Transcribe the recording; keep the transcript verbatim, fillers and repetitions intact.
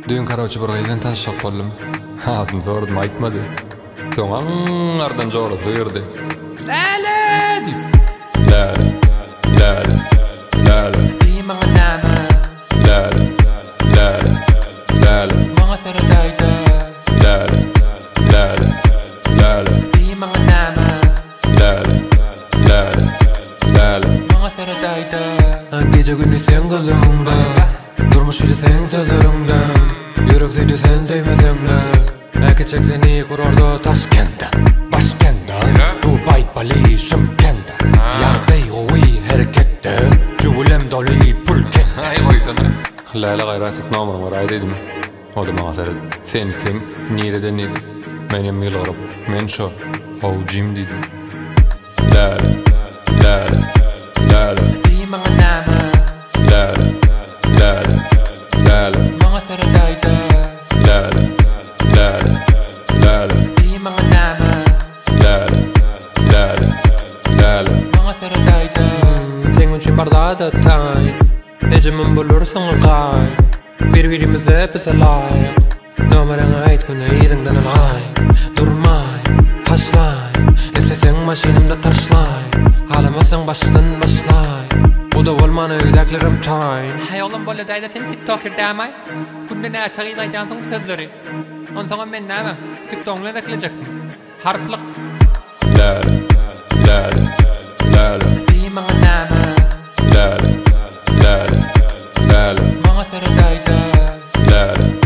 Dün karaçı bir gaydan tanışıp boldum. Adını sordum, aytmadı. Soňa ardan jograt gyrdy. Lale dip. Lale, lale, lale. Diýmaňa näme? Lale, lale, lale. Maňa seredayda. Lale, lale, lale. Diýmaňa näme? Lale, lale, lale. Maňa seredayda. Gece günü sen gözüňde, durmuşydy sen sözleriňden. Yüreksiydi sen sevmesende. Äkeçek seni kurardı Taşkent'te, Başkent'te, Dubai, Bali, Şımkent'te. Ýagdaý gowy hereketde, jüwelem doly pulkentde. Ay goýsana. Lale gayrat etme amrym var aýdydım. O da maňa sered. Sen kim? Nireden idi? Menem ýylgyryp, men şo. Howjim diýdim. Lale, lale, lale. Diýmaňa näme? Lale, lale, lale. Maňa seredayda. Lale, lale, lale. Diýmaňa näme? Lale, lale, lale. Maňa seredayda. Sen üçin barda taý, nejemin bolursyň gay. Bir-birimize pisalayk, nomereňi aýtgyny ýyzyňdan alay. Durmay, taşlay, isteseň maşinamda taşlay. Halamasaň başdan başlay, bu da bolmany öýdeklerim taýyn. Hay oğlum böyle dayda sen TikToker däme. Günde ne açagy gaýdan soň sözleri. On soňa men näme? TikTok'la eklejakmyn. Harplyk. Lale, lale, lale. Diýmaňa näme? Lale, lale, lale. Maňa seredayda. Lale,